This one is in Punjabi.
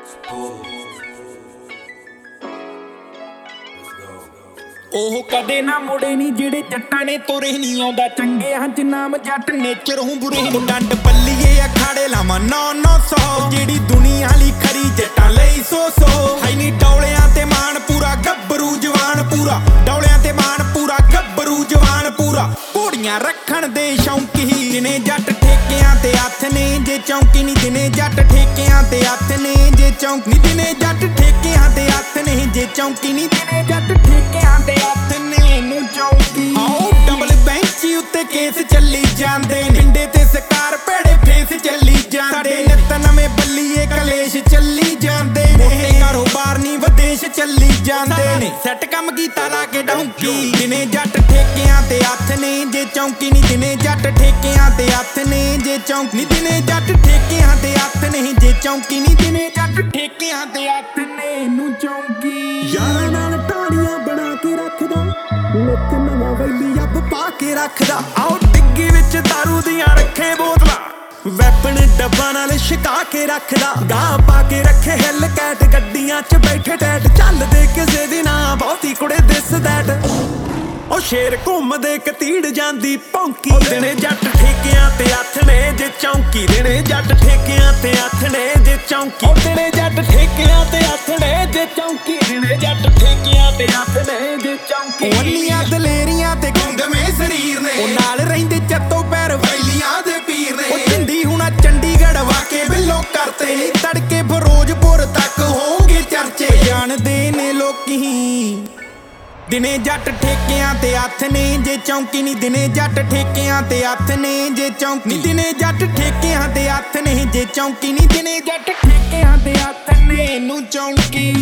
ਉਹ ਕਦੇ ਨਾ ਮੁੜੇ ਨੀ ਜਿਹੜੇ ਜੱਟਾਂ ਨੇ ਤੁਰੇ ਨੀ ਆਉਂਦਾ ਚੰਗੇ ਹੰਝ ਨਾਮ ਜੱਟ ਨੇਚਰ ਹੂੰ ਬੁਰੇ ਨੂੰ ਡੰਡ ਪੱਲੀਏ ਅਖਾੜੇ ਲਾਵਾਂ 900 ਜਿਹੜੀ ਦੁਨੀਆ ਲਈ ਖਰੀ ਜੱਟਾਂ ਲਈ ਸੋ ਹੈ ਨੀ ਡੌਲਿਆਂ ਤੇ ਮਾਣ ਪੂਰਾ ਗੱਭਰੂ ਜਵਾਨ ਪੂਰਾ ਡੌਲਿਆਂ ਤੇ ਮਾਣ ਪੂਰਾ ਗੱਭਰੂ ਜਵਾਨ ਪੂਰਾ ਘੋੜੀਆਂ ਰੱਖਣ ਦੇ ਸ਼ੌਂਕੀ ਦਿਨੇ ਜੱਟ ਠੇਕਿਆਂ ਤੇ ਹੱਥ ਨੇ ਜੇ ਚੌਂਕੀ ਨੀ ਦਿਨੇ ਜੱਟ ਠੇਕਿਆਂ ਤੇ ਹੱਥ ਨੇ ਜੇ ਚੌਂਕੀ ਨੀ ਦਿਨੇ ਜੱਟ ਠੇਕਿਆਂ ਤੇ ਹੱਥ ਨੇ ਜੇ ਚੌਂਕੀ ਨੀ ਦਿਨੇ ਜੱਟ ਠੇਕਿਆਂ ਤੇ ਹੱਥ ਨੇ ਨੂੰ ਚੌਂਕੀ ਆਓ ਡਬਲ ਬੈਂਚੀ ਉੱਤੇ ਕੇਸ ਚੱਲੀ ਜਾਂਦੇ ਨੇ ਪਿੰਡੇ ਤੇ ਸਕਾਰ ਭੇੜੇ ਫੇਸ ਚੱਲੀ ਜਾਂਦੇ ਸਾਡੇ ਨਿੱਤ ਨਵੇਂ ਬੱਲੀਏ ਕਲੇਸ਼ ਚੱਲੀ ਜਾਂਦੇ ਨੇ ਮੋਟੇ ਕਾਰੋਬਾਰ ਨੀ ਵਿਦੇਸ਼ ਚੱਲੀ ਜਾਂਦੇ ਨੇ ਸੈੱਟ ਕੰਮ ਕੀਤਾ ਲਾ ਕੇ ਡੌਂਕੀ ਦਿਨੇ ਜੱਟ ਠੇਕਿਆਂ ਤੇ ਹੱਥ ਨੇ ਜੇ ਚੌਂਕੀ ਨੀ ਦਿਨੇ ਜੱਟ ਠੇਕਿਆਂ ਤੇ ਹੱਥ ਨੇ ਜੇ ਚੌਂਕੀ ਨੀ ਦਿਨੇ ਜੱਟ ਠੇਕਿਆਂ ਤੇ ਹੱਥ ਨੇ ਜੇ ਚੌਂਕੀ ਨੀ ਦਿਨੇ ਜੱਟ ਠੇਕਿਆਂ ਤੇ ਹੱਥ ਨੇ ਨੂੰ ਚੌਂਕੀ ਯਾਰਾਂ ਨਾਲ ਟਾਣੀਆਂ ਬਣਾ ਕੇ ਰੱਖਦਾ ਨਿੱਤ ਨਵਾਂ ਵੈਲੀ ਅੱਬ ਪਾ ਕੇ ਰੱਖਦਾ ਆਓ ਡਿੱਗੀ ਵਿੱਚ ਦਾਰੂ ਦੀਆਂ ਰੱਖੇ ਬੋਤਲਾਂ ਵੈਪਨ ਡੱਬਾ ਨਾਲ ਛਕਾ ਕੇ ਰੱਖਦਾ ਗਾਹ ਪਾ ਕੇ ਰੱਖੇ ਹਿੱਲ ਕੈਟ ਗੱਡੀਆਂ 'ਚ ਬੈਠੇ ਟੈਟ ਚੱਲਦੇ ਕਿਸੇ ਦੀ ਨਾ ਬਹੁਤੀ ਕੁੜੇ ਦਿਸ ਦੈਟ ਉਹ ਸ਼ੇਰ ਘੁੰਮਦੇ ਕਤੀੜ ਜਾਂਦੀ ਭੌਂਕੀ ਦਿਨੇ ਜੱਟ ਠੇਕਿਆਂ ਤੇ ਹੱਥ ਨੇ ਜੇ ਚੌਂਕੀ ਦਿਨੇ ਜੱਟ ਠੇਕਿਆਂ ਤੇ ਹੱਥ ਨੇ ਜੇ ਚੌਂਕੀ ਦਿਨੇ ਜੱਟ ਠੇਕਿਆਂ ਤੇ ਹੱਥ ਨੇ ਜੇ ਚੌਂਕੀ ਦਿਨੇ ਜੱਟ ਠੇਕਿਆਂ ਤੇ ਹੱਥ ਨੇ ਜੇ ਚੌਂਕੀ ਉਹਨੀਆਂ ਦਲੇਰੀਆਂ ਤੇ ਗੁੰਗਵੇਂ ਸਰੀਰ ਨੇ ਉਹ ਨਾਲ ਰਹਿੰਦੇ ਚੱਤੋ ਪੈਰ ਵੈਲੀਆਂ ਦੇ ਪੀਰ ਨੇ ਉਹ ਚੰਡੀ ਹੁਣਾ ਚੰਡੀਗੜ੍ਹ ਵਾਕੇ ਬਿੱਲੋ ਕਰਤੇ ਨੀ ਤੜਕੇ ਫਿਰੋਜ਼ਪੁਰ ਤੱਕ ਹੋਣਗੇ ਚਰਚੇ ਜਾਣਦੇ ਨੇ ਲੋਕੀ ਦਿਨੇ ਜੱਟ ਠੇਕਿਆਂ ਤੇ ਹੱਥ ਨੇ ਜੇ ਚੌਂਕੀ ਨੀ ਦਿਨੇ ਜੱਟ ਠੇਕਿਆਂ ਤੇ ਹੱਥ ਨੇ ਜੇ ਚੌਂਕੀ ਨੀ ਦਿਨੇ ਜੱਟ ਠੇਕਿਆਂ ਤੇ ਹੱਥ ਨੇ ਜੇ ਚੌਂਕੀ ਨੀ ਦਿਨੇ ਜੱਟ ਠੇਕਿਆਂ ਤੇ ਹੱਥ ਨੇ ਨੂੰ ਚੌਂਕੀ